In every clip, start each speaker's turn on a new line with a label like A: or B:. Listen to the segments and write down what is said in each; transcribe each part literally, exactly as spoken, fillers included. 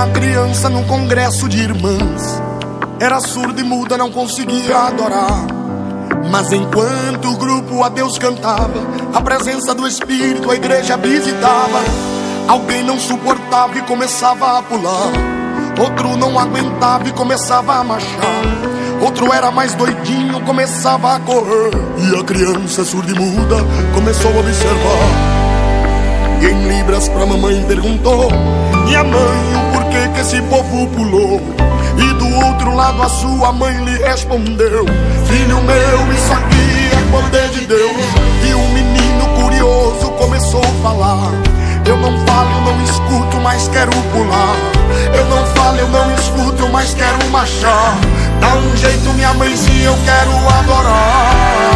A: criança num congresso de irmãs. Era surda e muda, não conseguia adorar. Mas enquanto o grupo a Deus cantava, a presença do Espírito a igreja visitava. Alguém não suportava e começava a pular. Outro não aguentava e começava a marchar. Outro era mais doidinho, começava a correr. E a criança surda e muda começou a observar. E em libras pra mamãe perguntou: minha mãe, o porquê que esse povo pulou? E do outro lado a sua mãe lhe respondeu: filho meu, isso aqui é poder de Deus. E um menino curioso começou a falar: eu não falo, eu não escuto, mas quero pular. Eu não falo, eu não escuto, mas quero marchar. Dá um jeito, minha mãezinha, eu quero adorar.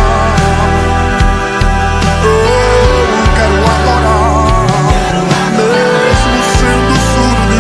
A: Eu quero adorar, mesmo sendo surdo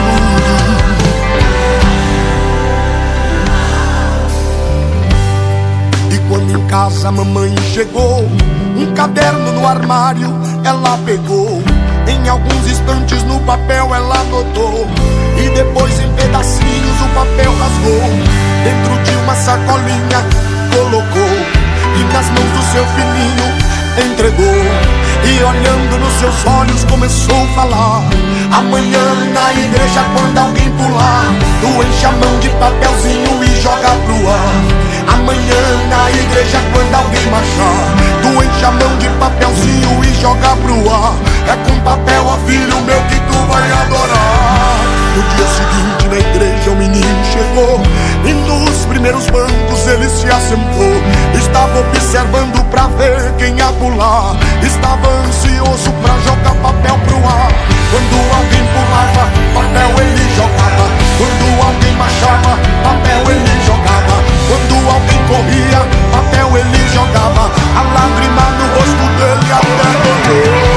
A: e mudo. E quando em casa a mamãe chegou, um caderno no armário ela pegou. Em alguns instantes no papel ela anotou. E depois em pedacinhos o papel rasgou. Dentro de uma sacolinha colocou. E nas mãos do seu filhinho entregou. E olhando nos seus olhos começou a falar: amanhã na igreja quando alguém pular, tu enche a mão de papelzinho e joga pro ar. Amanhã na igreja quando alguém marchar, tu enche a mão de papelzinho e joga pro ar. É com papel, ó filho meu, que tu vai adorar. No dia seguinte na igreja o menino chegou. E nos primeiros bancos ele se assentou. Estava observando pra ver quem ia pular. Estava ansioso pra jogar papel pro ar. Quando alguém pulava, papel ele jogava. Quando alguém marchava, papel ele jogava. Quando alguém corria, papel ele jogava. A lágrima no rosto dele até morreu.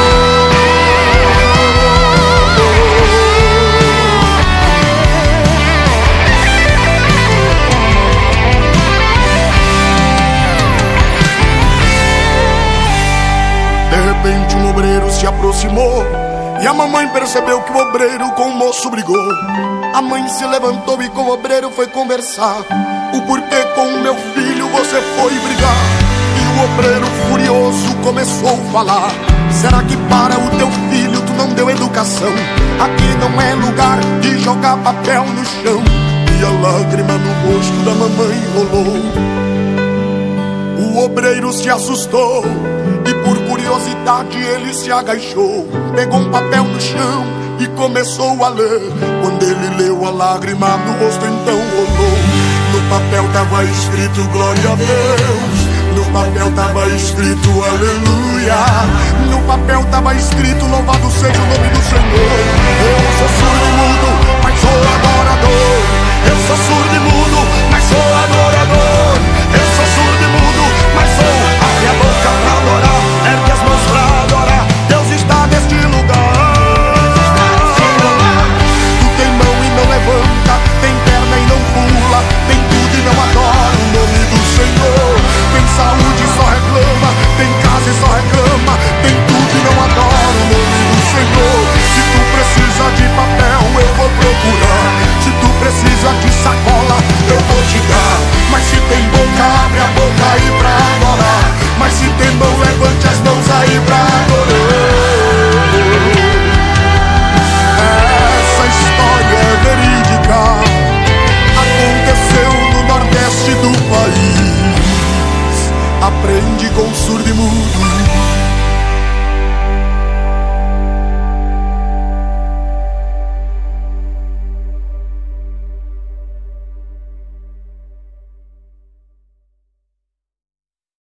A: De repente um obreiro se aproximou. E a mamãe percebeu que o obreiro com o moço brigou. A mãe se levantou e com o obreiro foi conversar. O porquê com o meu filho você foi brigar? E o obreiro furioso começou a falar: será que para o teu filho tu não deu educação? Aqui não é lugar de jogar papel no chão. E a lágrima no rosto da mamãe rolou. O obreiro se assustou e por curiosidade ele se agachou. Pegou um papel no chão e começou a ler. Quando ele leu, a lágrima no rosto então rolou. No papel tava escrito glória a Deus. No papel tava escrito aleluia. No papel tava escrito louvado seja o nome do